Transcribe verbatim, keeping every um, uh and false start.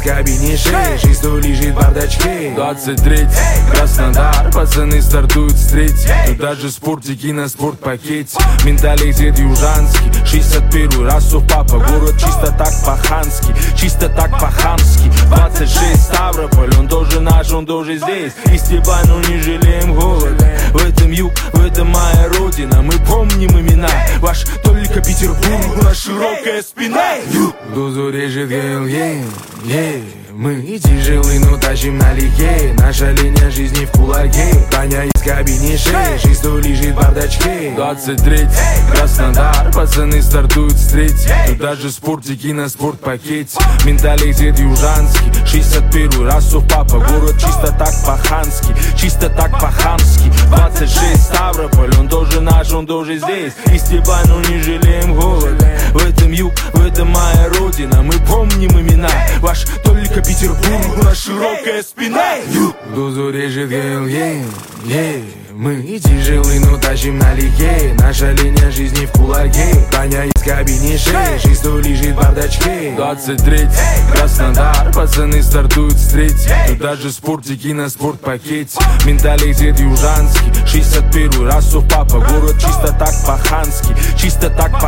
кабине шесть, шестой лежит в бардачке. Двадцать третий, Краснодар, пацаны стартуют с третьей. Тут даже спортики на спортпакете. Менталитет южанский, шестьдесят первый раз папа. Город чисто так по-хански, чисто так по-хамски. Двадцать шесть, Ставрополь, он тоже наш, он тоже здесь. И степа, но не жалеем голода. В этом юг, в этом моя родина. Мы помним имена, ваш только Петербург, у нас широкая спина. Дузу режет ГЛЕ, е. Мы тяжелые, но тащим налегке. Наша линия жизни в кулаке. Таня из кабине шесть, шестой лежит в бардачке. Двадцать третий, Краснодар, пацаны стартуют с третьей. Тут даже спортики на спортпакете. Менталитет южанский, шестьдесят первый раз папа. Город чисто так по-хански, чисто так по-хамски. Двадцать шесть, Ставрополь, он тоже наш, он тоже здесь. И степа, но не жалеем голода. В этом юг, в этом моя родина. Мы помним имена, ваш только Петербург, у нас широкая спина. Дузу режет ГЛЕ, е. Мы тяжелые, но тащим налегке. Наша линия жизни в кулаке. Таня из кабине шесть, шестой лежит в бардачке. Двадцать третий, Краснодар, пацаны стартуют с третьей. Тут даже спортики на спортпакете. Менталитет южанский, шестьдесят первый раз папа. Город чисто так по-хански, чисто так по